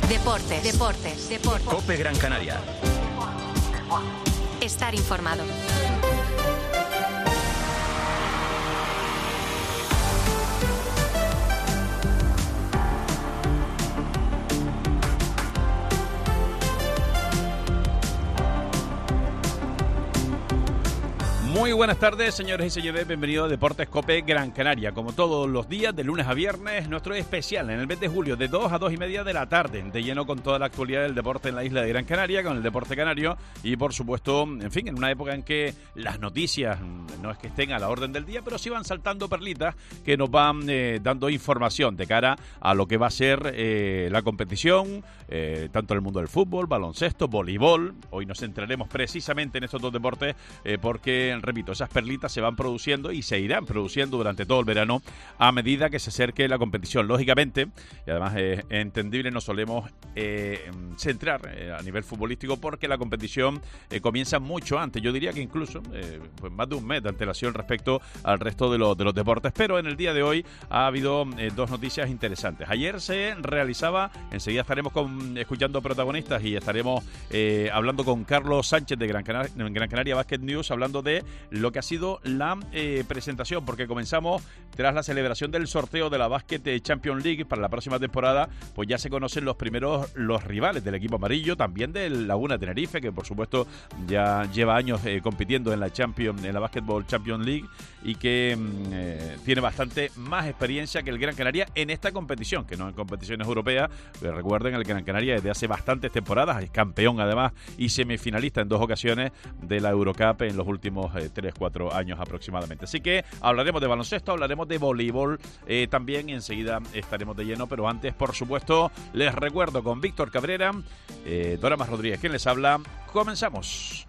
Deportes. COPE Gran Canaria. Estar informado. Muy buenas tardes, señores y señores, bienvenidos a Deportes COPE Gran Canaria. Como todos los días, de lunes a viernes, nuestro especial en el mes de julio, de 2 a 2 y media de la tarde, de lleno con toda la actualidad del deporte en la isla de Gran Canaria, con el deporte canario y, por supuesto, en fin, en una época en que las noticias no es que estén a la orden del día, pero sí van saltando perlitas que nos van dando información de cara a lo que va a ser la competición, tanto en el mundo del fútbol, baloncesto, voleibol. Hoy nos centraremos precisamente en estos dos deportes porque, repito, esas perlitas se van produciendo y se irán produciendo durante todo el verano a medida que se acerque la competición. Lógicamente, y además es entendible, nos solemos centrar a nivel futbolístico porque la competición comienza mucho antes. Yo diría que incluso pues más de un mes de antelación respecto al resto de los deportes. Pero en el día de hoy ha habido dos noticias interesantes. Ayer se realizaba, enseguida estaremos escuchando protagonistas y estaremos hablando con Carlos Sánchez de Gran Canaria Basket News, hablando de lo que ha sido la presentación, porque comenzamos tras la celebración del sorteo de la Basket Champions League para la próxima temporada. Pues ya se conocen los rivales del equipo amarillo, también del Laguna Tenerife, que por supuesto ya lleva años compitiendo en la Basketball Champions League y que tiene bastante más experiencia que el Gran Canaria en esta competición, que no en competiciones europeas. Recuerden, el Gran Canaria desde hace bastantes temporadas es campeón además y semifinalista en 2 ocasiones de la Eurocup en los últimos 3-4 años aproximadamente. Así que hablaremos de baloncesto, hablaremos de voleibol también, y enseguida estaremos de lleno, pero antes, por supuesto, les recuerdo con Víctor Cabrera, Doramas Rodríguez quien les habla. Comenzamos.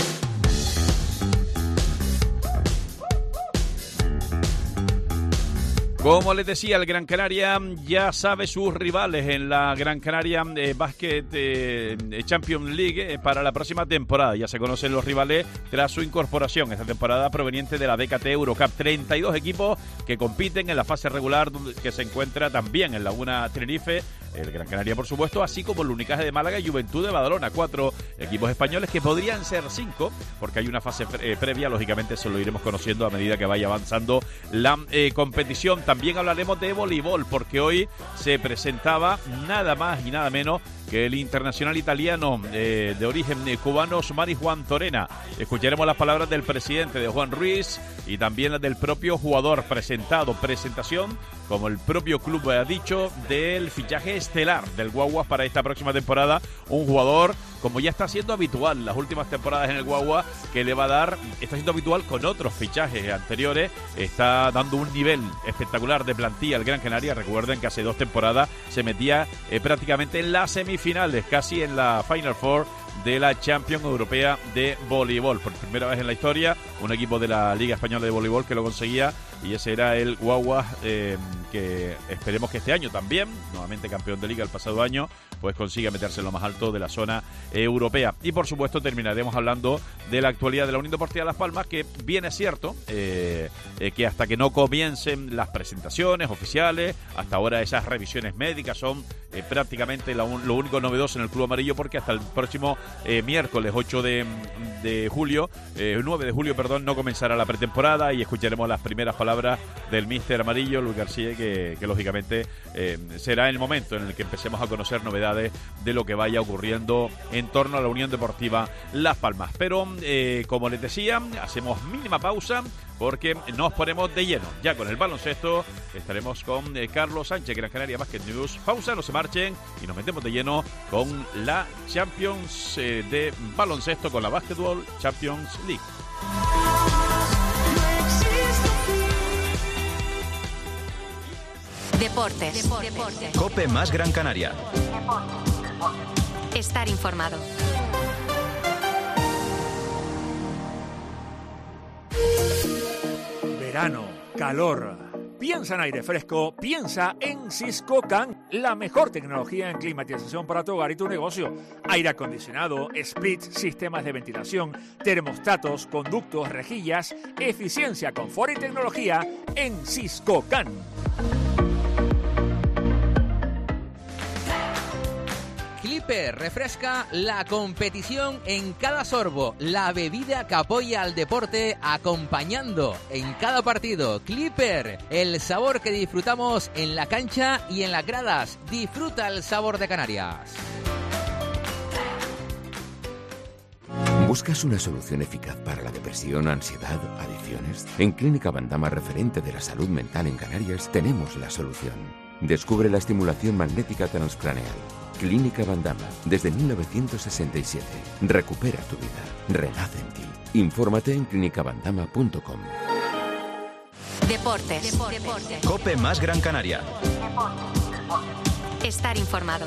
Como les decía, el Gran Canaria ya sabe sus rivales en la Gran Canaria Basket Champions League para la próxima temporada. Ya se conocen los rivales tras su incorporación esta temporada proveniente de la BKT Eurocup. 32 equipos que compiten en la fase regular, que se encuentra también en Laguna Tenerife, el Gran Canaria, por supuesto, así como el Unicaja de Málaga y Juventud de Badalona. 4 equipos españoles que podrían ser 5, porque hay una fase previa. Lógicamente se lo iremos conociendo a medida que vaya avanzando la competición. También hablaremos de voleibol, porque hoy se presentaba nada más y nada menos que el internacional italiano de origen cubano, Mari Juan Torena. Escucharemos las palabras del presidente, de Juan Ruiz, y también las del propio jugador presentación, como el propio club ha dicho, del fichaje estelar del Guaguas para esta próxima temporada. Un jugador, como ya está siendo habitual las últimas temporadas en el Guaguas, que le va a dar, está siendo habitual con otros fichajes anteriores, está dando un nivel espectacular de plantilla al Gran Canaria. Recuerden que hace 2 temporadas se metía prácticamente en las semifinales, casi en la Final Four de la Champions Europea de Voleibol. Por primera vez en la historia, un equipo de la Liga Española de Voleibol que lo conseguía, y ese era el Guaguas, que esperemos que este año también, nuevamente campeón de Liga el pasado año, pues consiga meterse en lo más alto de la zona europea. Y por supuesto terminaremos hablando de la actualidad de la Unión Deportiva Las Palmas, que bien es cierto que hasta que no comiencen las presentaciones oficiales, hasta ahora esas revisiones médicas son prácticamente lo único novedoso en el Club Amarillo, porque hasta el próximo miércoles 9 de julio, no comenzará la pretemporada, y escucharemos las primeras palabras del míster amarillo, Luis García, que lógicamente será el momento en el que empecemos a conocer novedades de lo que vaya ocurriendo en torno a la Unión Deportiva Las Palmas. Pero como les decía, hacemos mínima pausa porque nos ponemos de lleno ya con el baloncesto. Estaremos con Carlos Sánchez, Gran Canaria Basket News. Pausa, no se marchen, y nos metemos de lleno con la Champions de baloncesto, con la Basketball Champions League. Deportes. COPE más Gran Canaria. Estar informado. Verano, calor. Piensa en aire fresco, piensa en Siscocan, la mejor tecnología en climatización para tu hogar y tu negocio. Aire acondicionado, split, sistemas de ventilación, termostatos, conductos, rejillas, eficiencia, confort y tecnología en Siscocan. Clipper refresca la competición en cada sorbo, la bebida que apoya al deporte acompañando en cada partido. Clipper, el sabor que disfrutamos en la cancha y en las gradas. Disfruta el sabor de Canarias. ¿Buscas una solución eficaz para la depresión, ansiedad, adicciones? En Clínica Bandama, referente de la salud mental en Canarias, tenemos la solución. Descubre la estimulación magnética transcraneal. Clínica Bandama, desde 1967. Recupera tu vida. Renace en ti. Infórmate en clinicabandama.com. Deportes. Cope más Gran Canaria. Estar informado.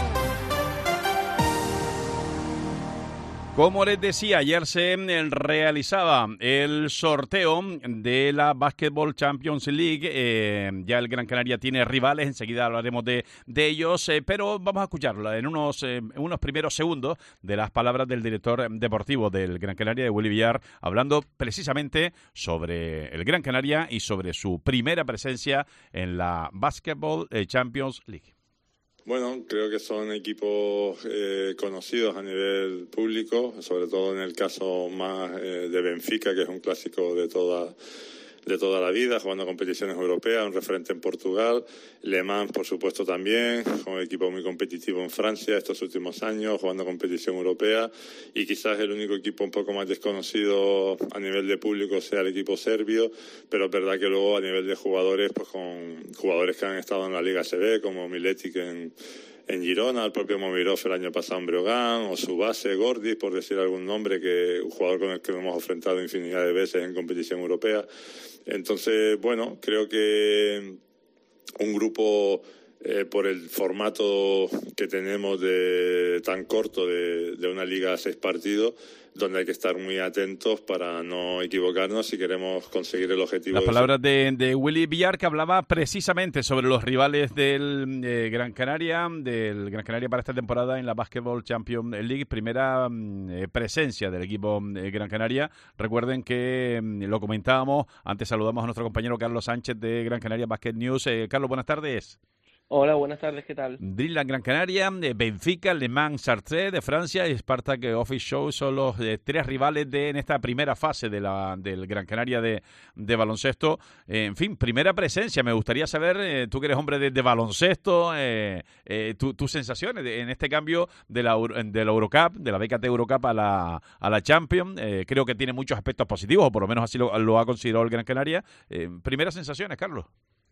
Como les decía, ayer se realizaba el sorteo de la Basketball Champions League. Ya el Gran Canaria tiene rivales, enseguida hablaremos de ellos, pero vamos a escucharlo en unos primeros segundos de las palabras del director deportivo del Gran Canaria, de Willy Villar, hablando precisamente sobre el Gran Canaria y sobre su primera presencia en la Basketball Champions League. Bueno, creo que son equipos conocidos a nivel público, sobre todo en el caso más de Benfica, que es un clásico de toda la vida, jugando competiciones europeas, un referente en Portugal. Le Mans, por supuesto, también, un equipo muy competitivo en Francia estos últimos años, jugando competición europea. Y quizás el único equipo un poco más desconocido a nivel de público sea el equipo serbio, pero es verdad que luego a nivel de jugadores, pues con jugadores que han estado en la Liga ACB, como Miletic en Girona, el propio Momirov el año pasado en Breogán, o su base Gordis, por decir algún nombre, un jugador con el que nos hemos enfrentado infinidad de veces en competición europea. Entonces, bueno, creo que un grupo, por el formato que tenemos tan corto de una liga a 6 partidos, donde hay que estar muy atentos para no equivocarnos si queremos conseguir el objetivo. Las palabras de Willy Villar, que hablaba precisamente sobre los rivales del Gran Canaria para esta temporada en la Basketball Champions League, primera presencia del equipo Gran Canaria. Recuerden que lo comentábamos, antes saludamos a nuestro compañero Carlos Sánchez de Gran Canaria Basket News. Carlos, buenas tardes. Hola, buenas tardes, ¿qué tal? Dreamland Gran Canaria, Benfica, Le Mans Chartres de Francia y Spartak Office Show son los 3 rivales en esta primera fase del Gran Canaria de baloncesto. En fin, primera presencia. Me gustaría saber, tú que eres hombre de baloncesto, tus sensaciones en este cambio de la Eurocup, de la BKT Eurocup a la Champions. Creo que tiene muchos aspectos positivos, o por lo menos así lo ha considerado el Gran Canaria. Primeras sensaciones, Carlos.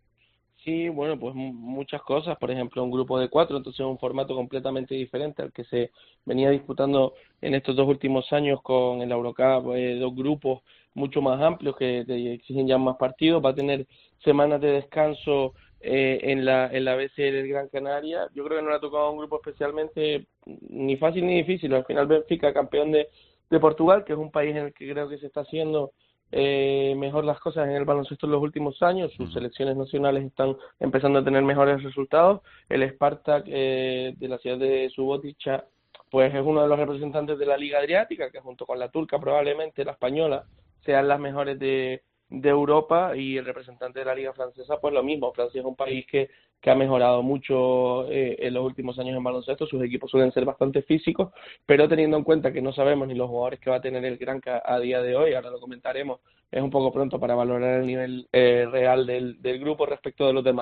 Sí, bueno, pues muchas cosas. Por ejemplo, un grupo de 4, entonces un formato completamente diferente al que se venía disputando en estos 2 últimos años con el Eurocup, 2 grupos mucho más amplios que exigen ya más partidos. Va a tener semanas de descanso en la BCL del Gran Canaria. Yo creo que no le ha tocado a un grupo especialmente ni fácil ni difícil. Al final Benfica, campeón de Portugal, que es un país en el que creo que se está haciendo mejor las cosas en el baloncesto en los últimos años. Sus selecciones nacionales están empezando a tener mejores resultados. El Spartak de la ciudad de Subotica, pues es uno de los representantes de la Liga Adriática, que junto con la turca, probablemente la española, sean las mejores de Europa, y el representante de la Liga Francesa, pues lo mismo. Francia es un país que ha mejorado mucho en los últimos años en baloncesto. Sus equipos suelen ser bastante físicos, pero teniendo en cuenta que no sabemos ni los jugadores que va a tener el Granca a día de hoy, ahora lo comentaremos, es un poco pronto para valorar el nivel real del grupo respecto de los demás.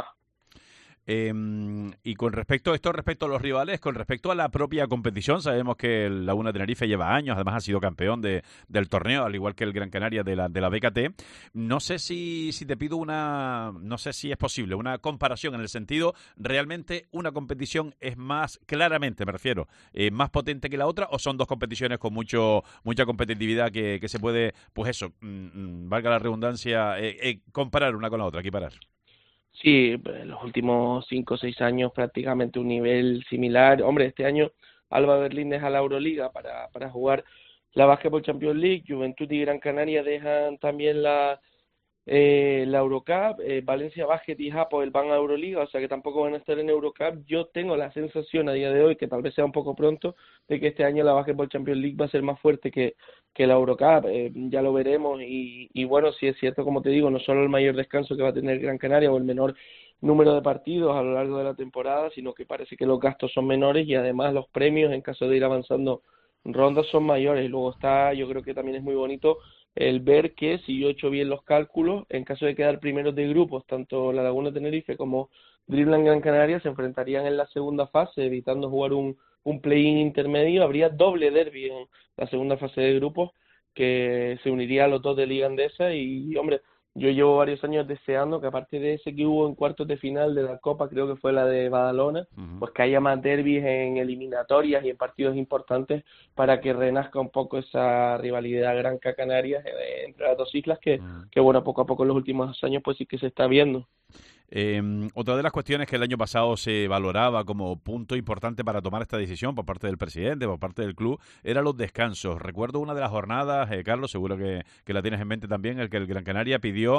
Y con respecto a los rivales, con respecto a la propia competición, sabemos que el Laguna Tenerife lleva años, además ha sido campeón del torneo, al igual que el Gran Canaria de la BKT. No sé si te pido no sé si es posible una comparación en el sentido, realmente una competición es más, claramente me refiero, más potente que la otra, o son 2 competiciones con mucha competitividad que se puede, pues eso, valga la redundancia, comparar una con la otra, equiparar. Sí, en los últimos 5 o 6 años prácticamente un nivel similar. Hombre, este año Alba Berlín deja la Euroliga para jugar la Basketball Champions League. Juventud y Gran Canaria dejan también la la Eurocup, Valencia Basket y Hapoel van a Euroliga, o sea que tampoco van a estar en Eurocup. Yo tengo la sensación a día de hoy, que tal vez sea un poco pronto, de que este año la Basketball Champions League va a ser más fuerte que la Eurocup. Ya lo veremos y bueno, sí es cierto, como te digo, no solo el mayor descanso que va a tener Gran Canaria o el menor número de partidos a lo largo de la temporada, sino que parece que los gastos son menores y además los premios en caso de ir avanzando rondas son mayores. Y luego está, yo creo que también es muy bonito el ver que, si yo he hecho bien los cálculos, en caso de quedar primeros de grupos, tanto La Laguna Tenerife como Dribbland Gran Canaria se enfrentarían en la segunda fase, evitando jugar un play-in intermedio. Habría doble derbi en la segunda fase de grupos, que se uniría a los dos de Liga Endesa. Y hombre, yo llevo varios años deseando que, aparte de ese que hubo en cuartos de final de la Copa, creo que fue la de Badalona, pues que haya más derbis en eliminatorias y en partidos importantes para que renazca un poco esa rivalidad Granca-Canarias entre las dos islas que bueno, poco a poco en los últimos años pues sí que se está viendo. Otra de las cuestiones que el año pasado se valoraba como punto importante para tomar esta decisión por parte del presidente, por parte del club, eran los descansos. Recuerdo una de las jornadas, Carlos, seguro que la tienes en mente también, el que el Gran Canaria pidió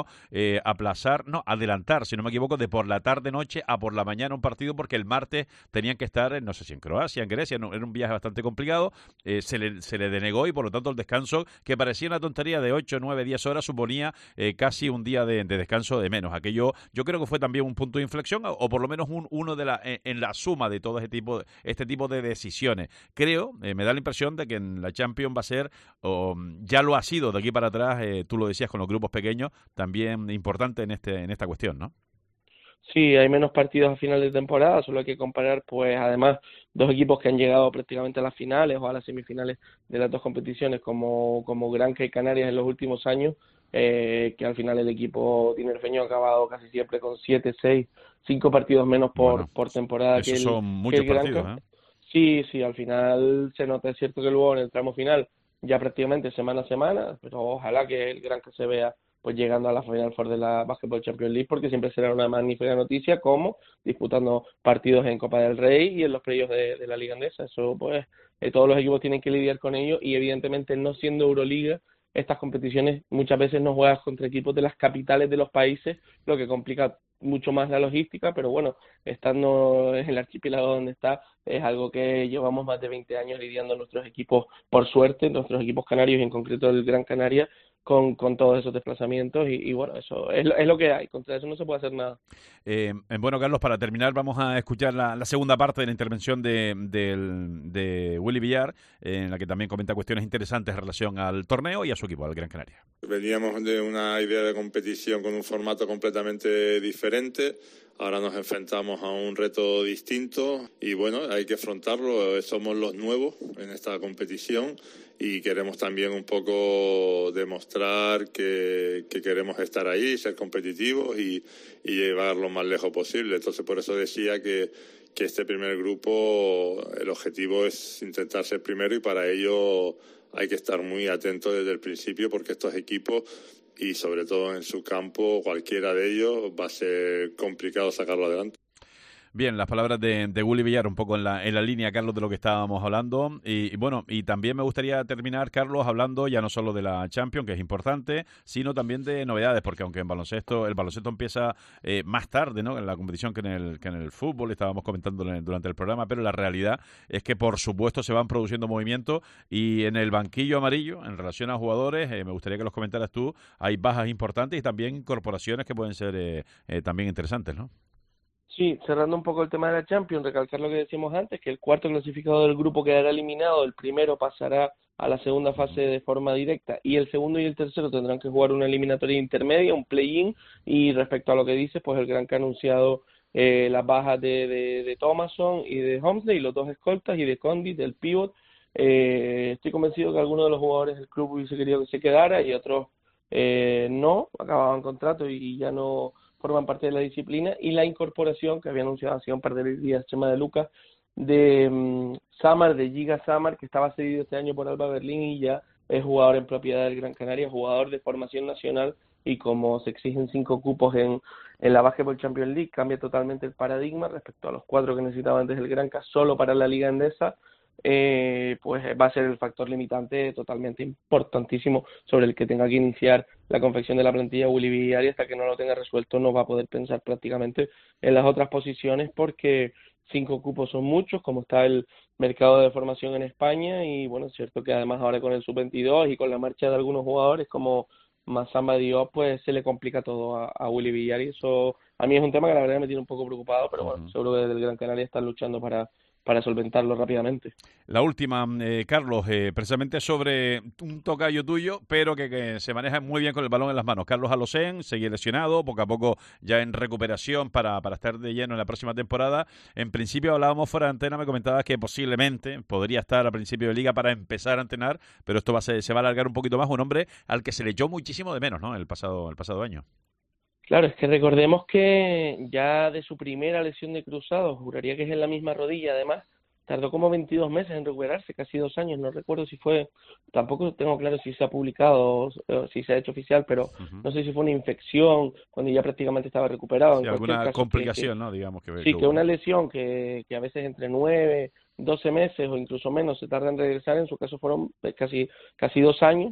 adelantar, si no me equivoco, de por la tarde-noche a por la mañana un partido, porque el martes tenían que estar, no sé si en Croacia, en Grecia, no, era un viaje bastante complicado, se le denegó y por lo tanto el descanso, que parecía una tontería de 8, 9, 10 horas, suponía casi un día de descanso de menos. Aquello, yo creo que fue también un punto de inflexión, o por lo menos uno en la suma de todo este tipo de decisiones. Creo, me da la impresión de que en la Champions va a ser, ya lo ha sido de aquí para atrás, tú lo decías con los grupos pequeños, también importante en esta cuestión, ¿no? Sí, hay menos partidos a final de temporada, solo hay que comparar, pues además, dos equipos que han llegado prácticamente a las finales o a las semifinales de las dos competiciones, como Granca y Canarias en los últimos años, que al final el equipo tinerfeño ha acabado casi siempre con 7, 6, 5 partidos menos por temporada que el son muchos partidos, Sí, al final se nota, es cierto que luego en el tramo final ya prácticamente semana a semana, pero ojalá que el Granca se vea pues llegando a la Final Four de la Basketball Champions League, porque siempre será una magnífica noticia, como disputando partidos en Copa del Rey y en los playoffs de la Liga Endesa. Eso pues todos los equipos tienen que lidiar con ello, y evidentemente, no siendo Euroliga, estas competiciones muchas veces no juegas contra equipos de las capitales de los países, lo que complica mucho más la logística, pero bueno, estando en el archipiélago donde está, es algo que llevamos más de 20 años lidiando nuestros equipos, por suerte, nuestros equipos canarios y en concreto el Gran Canaria, con todos esos desplazamientos y bueno, eso es lo que hay, contra eso no se puede hacer nada. Bueno, Carlos, para terminar vamos a escuchar la segunda parte de la intervención de Willy Villar, en la que también comenta cuestiones interesantes en relación al torneo y a su equipo, al Gran Canaria. Veníamos de una idea de competición con un formato completamente diferente. Ahora nos enfrentamos a un reto distinto y bueno, hay que afrontarlo. Somos los nuevos en esta competición y queremos también un poco demostrar que queremos estar ahí, ser competitivos y llevar lo más lejos posible. Entonces, por eso decía que este primer grupo, el objetivo es intentar ser primero, y para ello hay que estar muy atentos desde el principio, porque estos equipos, y sobre todo en su campo, cualquiera de ellos, va a ser complicado sacarlo adelante. Bien, las palabras de Willy Villar, un poco en la línea, Carlos, de lo que estábamos hablando. Y bueno, y también me gustaría terminar, Carlos, hablando ya no solo de la Champions, que es importante, sino también de novedades, porque aunque el baloncesto empieza más tarde, ¿no?, en la competición que en el fútbol, estábamos comentando durante el programa, pero la realidad es que, por supuesto, se van produciendo movimientos, y en el banquillo amarillo, en relación a jugadores, me gustaría que los comentaras tú, hay bajas importantes y también incorporaciones que pueden ser también interesantes, ¿no? Sí, cerrando un poco el tema de la Champions, recalcar lo que decíamos antes, que el cuarto clasificado del grupo quedará eliminado, el primero pasará a la segunda fase de forma directa, y el segundo y el tercero tendrán que jugar una eliminatoria intermedia, un play-in. Y respecto a lo que dices, pues el Granca ha anunciado las bajas de Thomason y de Homsley, los dos escoltas, y de Condit, del pivot. Estoy convencido que algunos de los jugadores del club hubiese querido que se quedara, y otros no, acababan contrato y ya no forman parte de la disciplina. Y la incorporación que había anunciado hacía un par de días Chema de Lucas, de Samar, de Giga Samar, que estaba cedido este año por Alba Berlín y ya es jugador en propiedad del Gran Canaria, jugador de formación nacional, y como se exigen 5 cupos en la Basketball Champions League, cambia totalmente el paradigma respecto a los 4 que necesitaba antes el Granca solo para la Liga Endesa. pues va a ser el factor limitante totalmente importantísimo sobre el que tenga que iniciar la confección de la plantilla Willy Villarí. Hasta que no lo tenga resuelto no va a poder pensar prácticamente en las otras posiciones, porque 5 cupos son muchos, como está el mercado de formación en España, y bueno, es cierto que además ahora con el sub-22 y con la marcha de algunos jugadores como Massamba Diop, pues se le complica todo a Willy Villarí. Eso a mí es un tema que la verdad me tiene un poco preocupado, pero bueno, seguro que desde el Gran Canaria están luchando para solventarlo rápidamente. La última, Carlos, precisamente sobre un tocayo tuyo, pero que se maneja muy bien con el balón en las manos. Carlos Alocén sigue lesionado, poco a poco ya en recuperación para estar de lleno en la próxima temporada. En principio hablábamos fuera de antena, me comentabas que posiblemente podría estar a principio de liga para empezar a entrenar, pero esto se va a alargar un poquito más. Un hombre al que se le echó muchísimo de menos, ¿no? El pasado año. Claro, es que recordemos que ya de su primera lesión de cruzado, juraría que es en la misma rodilla, además, tardó como 22 meses en recuperarse, casi 2 años, no recuerdo si fue, tampoco tengo claro si se ha publicado o si se ha hecho oficial, pero no sé si fue una infección cuando ya prácticamente estaba recuperado. Sí, alguna complicación, ¿no? Digamos que sí, que una lesión que a veces entre 9, 12 meses o incluso menos se tarda en regresar, en su caso fueron casi 2 años.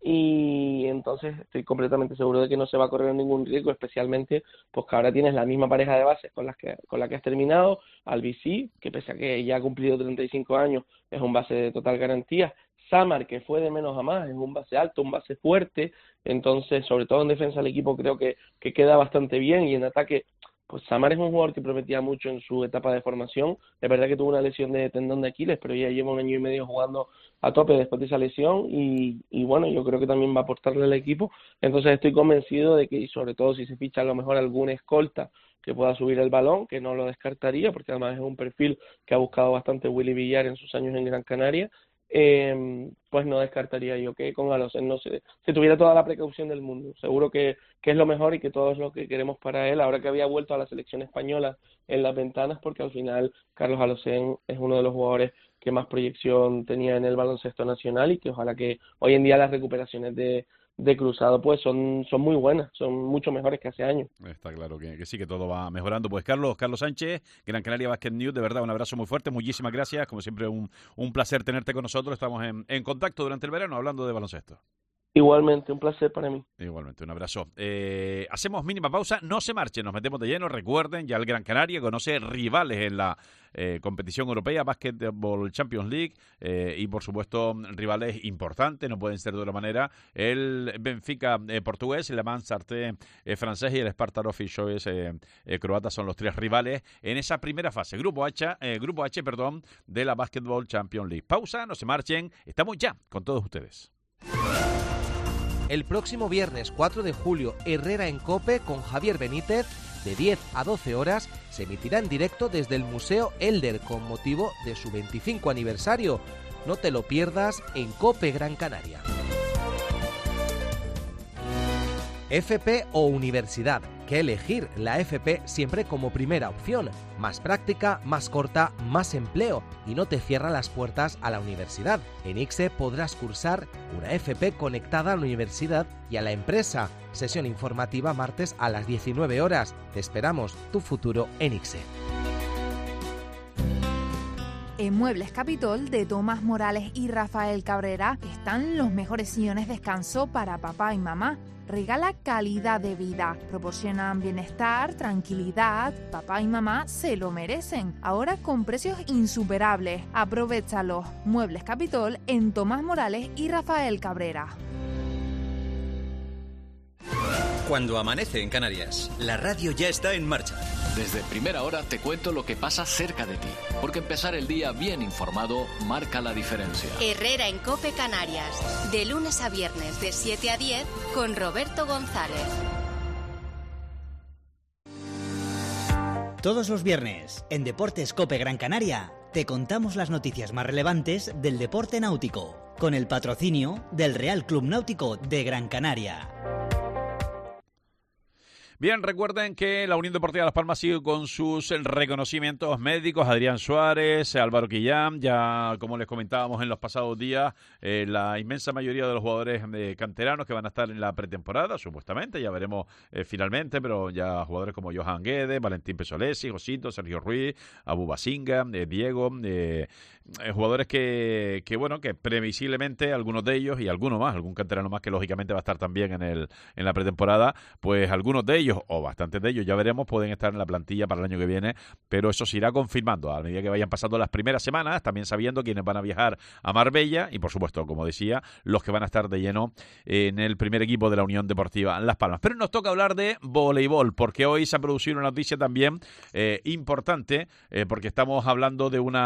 Y entonces estoy completamente seguro de que no se va a correr ningún riesgo, especialmente pues que ahora tienes la misma pareja de bases con la que has terminado, Albicí, que pese a que ya ha cumplido 35 años, es un base de total garantía, Samar, que fue de menos a más, es un base alto, un base fuerte, entonces sobre todo en defensa el equipo creo que queda bastante bien, y en ataque pues Samar es un jugador que prometía mucho en su etapa de formación. Es verdad que tuvo una lesión de tendón de Aquiles, pero ya lleva 1 año y medio jugando a tope después de esa lesión, y bueno, yo creo que también va a aportarle al equipo. Entonces estoy convencido de que, y sobre todo si se ficha a lo mejor algún escolta que pueda subir el balón, que no lo descartaría, porque además es un perfil que ha buscado bastante Willy Villar en sus años en Gran Canaria, pues no descartaría yo que con Alocén no se tuviera toda la precaución del mundo. Seguro que es lo mejor y que todo es lo que queremos para él, ahora que había vuelto a la selección española en las ventanas, porque al final Carlos Alocén es uno de los jugadores que más proyección tenía en el baloncesto nacional, y que ojalá que hoy en día las recuperaciones de cruzado pues son muy buenas, son mucho mejores que hace años. Está claro que sí, que todo va mejorando. Pues Carlos Sánchez, Gran Canaria Basket News, de verdad un abrazo muy fuerte, muchísimas gracias, como siempre un placer tenerte con nosotros. Estamos en contacto durante el verano hablando de baloncesto. Igualmente, un placer para mí. Igualmente, un abrazo. Hacemos mínima pausa, no se marchen, nos metemos de lleno. Recuerden, ya el Gran Canaria conoce rivales en la competición europea, Basketball Champions League, y por supuesto rivales importantes, no pueden ser de otra manera. El Benfica portugués, el Le Mans Sarthe francés y el Sparta Officials croata son los 3 rivales en esa primera fase, Grupo H, de la Basketball Champions League. Pausa, no se marchen, estamos ya con todos ustedes. El próximo viernes 4 de julio, Herrera en COPE con Javier Benítez, de 10 a 12 horas, se emitirá en directo desde el Museo Elder con motivo de su 25 aniversario. No te lo pierdas en COPE Gran Canaria. FP o universidad. ¿Qué elegir? La FP siempre como primera opción. Más práctica, más corta, más empleo, y no te cierra las puertas a la universidad. En ICSE podrás cursar una FP conectada a la universidad y a la empresa. Sesión informativa martes a las 19 horas. Te esperamos, tu futuro en ICSE. En Muebles Capitol de Tomás Morales y Rafael Cabrera están los mejores sillones de descanso para papá y mamá. Regala calidad de vida, proporcionan bienestar, tranquilidad. Papá y mamá se lo merecen. Ahora con precios insuperables. Aprovéchalos. Muebles Capitol en Tomás Morales y Rafael Cabrera. Cuando amanece en Canarias, la radio ya está en marcha. Desde primera hora te cuento lo que pasa cerca de ti, porque empezar el día bien informado marca la diferencia. Herrera en COPE Canarias, de lunes a viernes de 7 a 10 con Roberto González. Todos los viernes, en Deportes COPE Gran Canaria, te contamos las noticias más relevantes del deporte náutico, con el patrocinio del Real Club Náutico de Gran Canaria. Bien, recuerden que la Unión Deportiva Las Palmas sigue con sus reconocimientos médicos. Adrián Suárez, Álvaro Quillán, ya como les comentábamos en los pasados días, la inmensa mayoría de los jugadores canteranos que van a estar en la pretemporada, supuestamente, ya veremos finalmente, pero ya jugadores como Johan Guedes, Valentín Pesolesi, Josito, Sergio Ruiz, Abu Basinga, Diego, jugadores que previsiblemente algunos de ellos y alguno más, algún canterano más que lógicamente va a estar también en la pretemporada, pues algunos de ellos o bastantes de ellos, ya veremos, pueden estar en la plantilla para el año que viene, pero eso se irá confirmando a medida que vayan pasando las primeras semanas, también sabiendo quiénes van a viajar a Marbella y, por supuesto, como decía, los que van a estar de lleno en el primer equipo de la Unión Deportiva Las Palmas. Pero nos toca hablar de voleibol, porque hoy se ha producido una noticia también importante, porque estamos hablando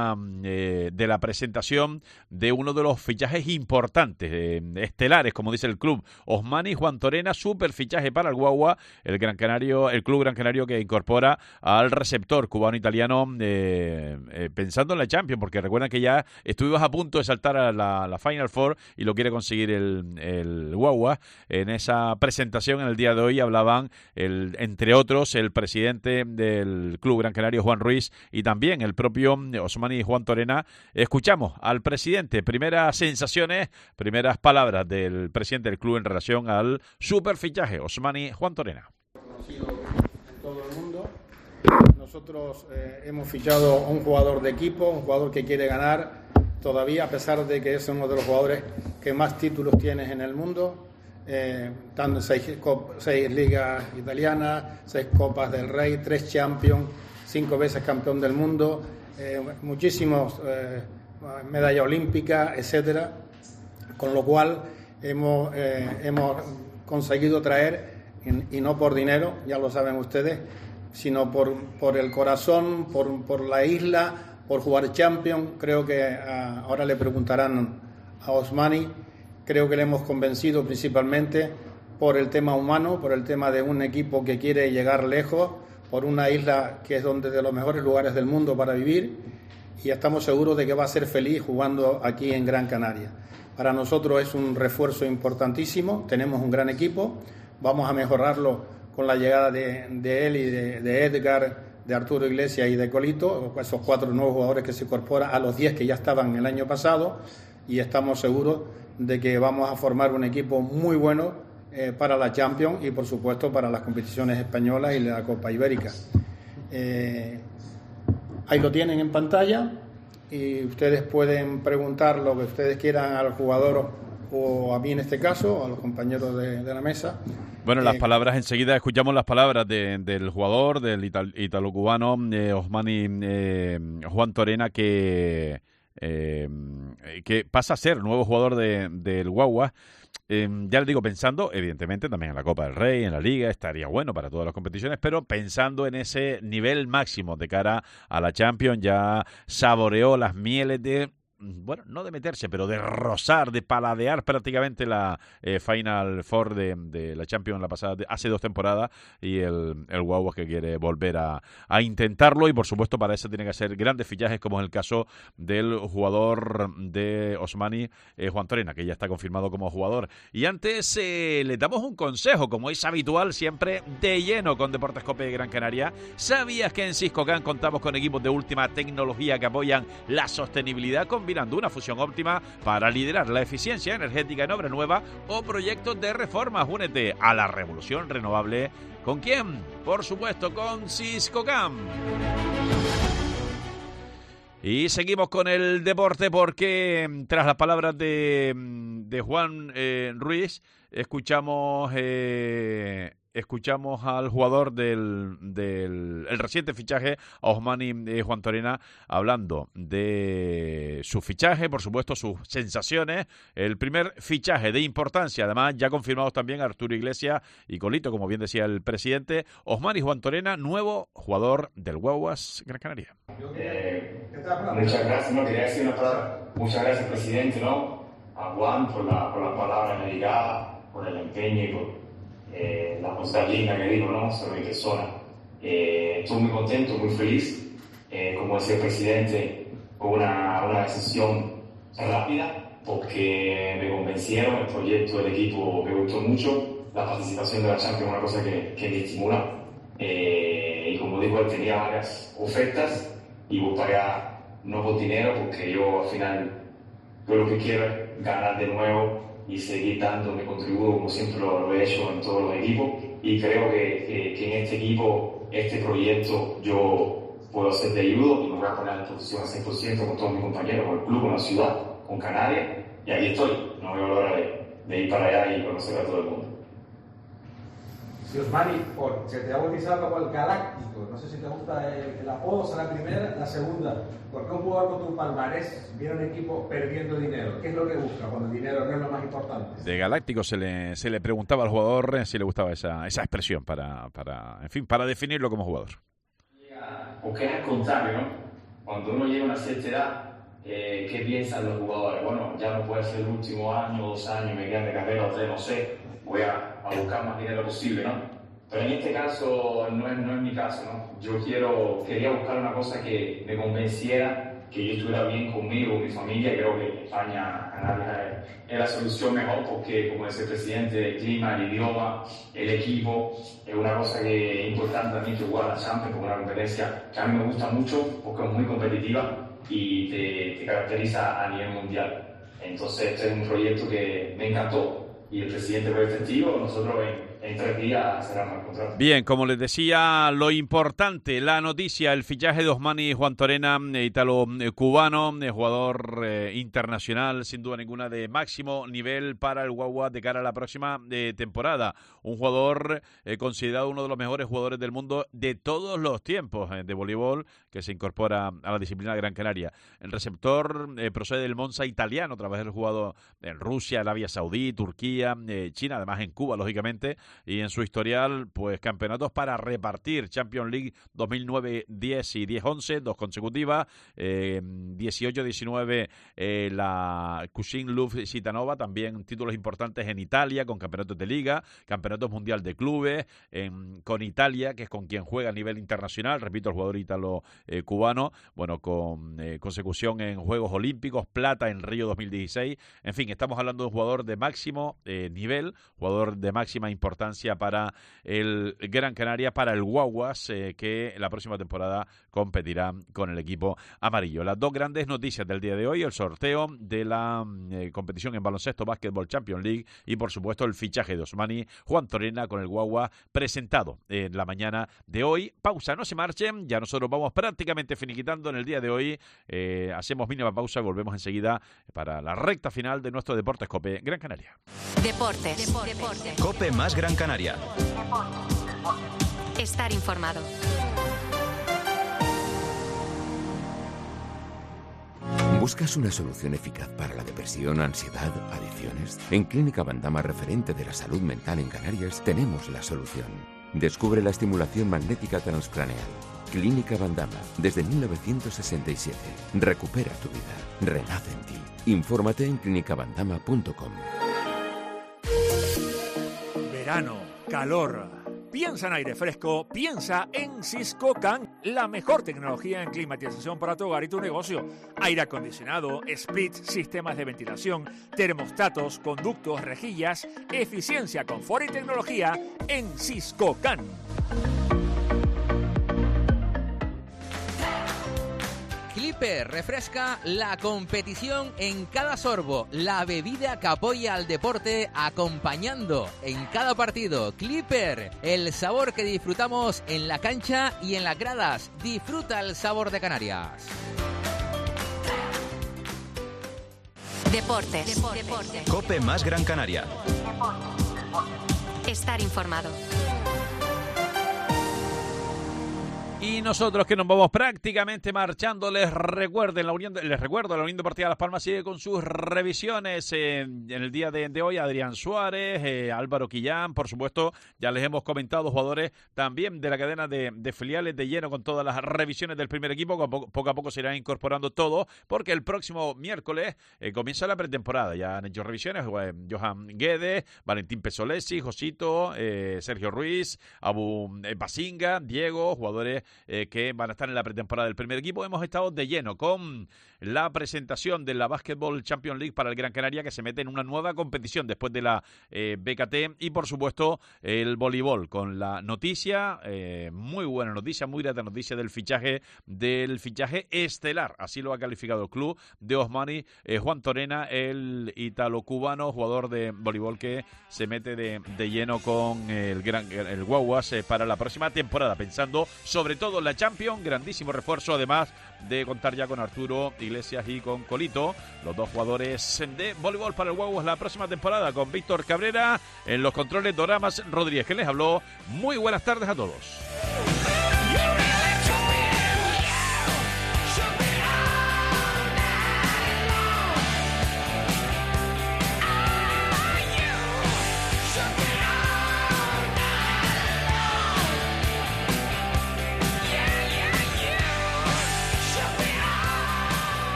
de la presentación de uno de los fichajes importantes, estelares, como dice el club, Osmani Juan Torena, super fichaje para el Guagua, el club Gran Canario que incorpora al receptor cubano-italiano pensando en la Champions, porque recuerdan que ya estuvimos a punto de saltar a la Final Four y lo quiere conseguir el Guagua. En esa presentación en el día de hoy hablaban, entre otros, el presidente del club Gran Canario, Juan Ruiz, y también el propio Osmani Juan Torena. Escuchamos al presidente, primeras sensaciones, primeras palabras del presidente del club en relación al superfichaje, Osmani Juan Torena. Conocido en todo el mundo. Nosotros hemos fichado a un jugador de equipo, un jugador que quiere ganar todavía, a pesar de que es uno de los jugadores que más títulos tiene en el mundo, dando 6 ligas italianas, 6 Copas del Rey, 3 Champions, 5 veces campeón del mundo, muchísimos medalla olímpica, etcétera, con lo cual hemos conseguido traer, y no por dinero, ya lo saben ustedes, sino por el corazón, por la isla, por jugar Champions. Creo que ahora le preguntarán a Osmani, creo que le hemos convencido principalmente por el tema humano, por el tema de un equipo que quiere llegar lejos, por una isla que es donde de los mejores lugares del mundo para vivir, y estamos seguros de que va a ser feliz jugando aquí en Gran Canaria. Para nosotros es un refuerzo importantísimo, tenemos un gran equipo, vamos a mejorarlo con la llegada de él y de Edgar, de Arturo Iglesias y de Colito, esos 4 nuevos jugadores que se incorporan a los 10 que ya estaban el año pasado, y estamos seguros de que vamos a formar un equipo muy bueno para la Champions y, por supuesto, para las competiciones españolas y la Copa Ibérica. Ahí lo tienen en pantalla y ustedes pueden preguntar lo que ustedes quieran al jugador o a mí en este caso, a los compañeros de la mesa. Bueno, las palabras, enseguida escuchamos las palabras del jugador, del italo-cubano Osmani Juan Torena, que pasa a ser nuevo jugador del Guagua. Ya les digo, pensando evidentemente también en la Copa del Rey, en la Liga, estaría bueno para todas las competiciones, pero pensando en ese nivel máximo de cara a la Champions, ya saboreó las mieles de, bueno, no de meterse, pero de rozar, de paladear prácticamente la Final Four de la Champions la pasada, hace 2 temporadas, y el Guagua que quiere volver a intentarlo, y por supuesto para eso tiene que hacer grandes fichajes, como es el caso del jugador de Osmani, Juan Torena, que ya está confirmado como jugador. Y antes le damos un consejo, como es habitual, siempre de lleno con Deportes Cope Gran Canaria. ¿Sabías que en Siscocan contamos con equipos de última tecnología que apoyan la sostenibilidad, combinando una fusión óptima para liderar la eficiencia energética en obra nueva o proyectos de reformas? Únete a la revolución renovable. ¿Con quién? Por supuesto, con Siscocan. Y seguimos con el deporte, porque tras las palabras de Juan Ruiz, escuchamos al jugador del reciente fichaje, a Osmani Juan Torena, hablando de su fichaje, por supuesto, sus sensaciones. El primer fichaje de importancia, además ya confirmados también Arturo Iglesias y Colito, como bien decía el presidente. Osmani Juan Torena, nuevo jugador del Guaguas Gran Canaria. Muchas gracias, no quería decir una palabra. Muchas gracias, presidente, a Juan por la palabra dedicada, por el empeño y por la cosa linda que dijo, sobre mi persona. Estoy muy contento, muy feliz, como decía el presidente, con una decisión rápida, porque me convencieron, el proyecto del equipo me gustó mucho, la participación de la Champions es una cosa que me estimula. Y como digo, él tenía varias ofertas y voy para allá no por dinero, porque yo al final lo que quiero es ganar de nuevo y seguir dando mi contributo como siempre lo he hecho en todos los equipos, y creo que en este equipo, este proyecto, yo puedo ser de ayuda y me voy a poner a disposición al 100% con todos mis compañeros, con el club, con la ciudad, con Canarias, y aquí estoy. No veo la hora de ir para allá y conocer a todo el mundo. Si Osmani, se te ha bautizado como el Galáctico, no sé si te gusta el apodo, será la primera, la segunda. ¿Por qué un jugador con tu palmarés viene a un equipo perdiendo dinero? ¿Qué es lo que busca cuando el dinero no es lo más importante? De Galáctico se le preguntaba al jugador si le gustaba esa expresión para definirlo como jugador. Porque es al contrario, ¿no? Cuando uno llega a una cierta edad, ¿qué piensan los jugadores? Bueno, ya no puede ser el último año, 2 años, me quedan de carrera o 3, no sé, voy a buscar más dinero posible, ¿no? Pero en este caso no es mi caso, ¿no? Yo quería buscar una cosa que me convenciera, que yo estuviera bien conmigo, con mi familia, y creo que España, Canarias es la solución mejor, porque como dice el presidente, el clima, el idioma, el equipo, es una cosa que es importante también, que jugar a la Champions, como una competencia que a mí me gusta mucho, porque es muy competitiva y te caracteriza a nivel mundial. Entonces este es un proyecto que me encantó, y el presidente fue testigo. Nosotros en 3 días cerramos el contrato. Bien, como les decía, lo importante, la noticia, el fichaje de Osmani Juan Torena, ítalo-cubano, jugador internacional, sin duda ninguna, de máximo nivel para el Guagua de cara a la próxima temporada. Un jugador considerado uno de los mejores jugadores del mundo de todos los tiempos de voleibol, que se incorpora a la disciplina de Gran Canaria. El receptor procede del Monza italiano, tras haber jugado en Rusia, Arabia Saudí, Turquía, China, además en Cuba, lógicamente, y en su historial, pues campeonatos para repartir: Champions League 2009-10 y 10-11, 2 consecutivas, 18-19 la Kusin Luf Citanova, también títulos importantes en Italia, con campeonatos de liga, campeonatos mundial de clubes, con Italia, que es con quien juega a nivel internacional, repito, el jugador ítalo-cubano, bueno, con consecución en Juegos Olímpicos, plata en Río 2016, en fin, estamos hablando de un jugador de máximo nivel, jugador de máxima importancia para el Gran Canaria, para el Guaguas, que la próxima temporada competirá con el equipo amarillo. Las 2 grandes noticias del día de hoy: el sorteo de la competición en baloncesto Basketball Champions League y, por supuesto, el fichaje de Osmani Juan Torena con el Guagua, presentado en la mañana de hoy. Pausa, no se marchen, ya nosotros vamos prácticamente finiquitando en el día de hoy. Hacemos mínima pausa y volvemos enseguida para la recta final de nuestro Deportes COPE Gran Canaria. Deportes. COPE más Gran Canaria. Estar informado. ¿Buscas una solución eficaz para la depresión, ansiedad, adicciones? En Clínica Bandama, referente de la salud mental en Canarias, tenemos la solución. Descubre la estimulación magnética transcraneal. Clínica Bandama, desde 1967. Recupera tu vida. Renace en ti. Infórmate en clinicabandama.com. Verano, calor. Piensa en aire fresco, piensa en Siscocan, la mejor tecnología en climatización para tu hogar y tu negocio. Aire acondicionado, split, sistemas de ventilación, termostatos, conductos, rejillas, eficiencia, confort y tecnología en Siscocan. Clipper refresca la competición en cada sorbo, la bebida que apoya al deporte acompañando en cada partido. Clipper, el sabor que disfrutamos en la cancha y en las gradas. Disfruta el sabor de Canarias. Deportes. COPE más Gran Canaria. Estar informado. Y nosotros, que nos vamos prácticamente marchando, les recuerdo, la Unión Deportiva Las Palmas sigue con sus revisiones. En el día de hoy, Adrián Suárez, Álvaro Quillán, por supuesto, ya les hemos comentado, jugadores también de la cadena de filiales de lleno con todas las revisiones del primer equipo. Poco a poco se irán incorporando todos, porque el próximo miércoles comienza la pretemporada. Ya han hecho revisiones Johan Guedes, Valentín Pesolesi, Josito, Sergio Ruiz, Abu Basinga, Diego, jugadores que van a estar en la pretemporada del primer equipo. Hemos estado de lleno con la presentación de la Basketball Champions League para el Gran Canaria, que se mete en una nueva competición después de la BKT, y por supuesto el voleibol, con la noticia, muy buena noticia, muy grata noticia del fichaje estelar, así lo ha calificado el club de Osmani, Juan Torena, el italo-cubano, jugador de voleibol que se mete de lleno con el Guaguas para la próxima temporada, pensando sobre todo en la Champions. Grandísimo refuerzo, además de contar ya con Arturo Iglesias y con Colito, los dos jugadores de voleibol para el Guaguas la próxima temporada, con Víctor Cabrera en los controles, Doramas Rodríguez, que les habló. Muy buenas tardes a todos.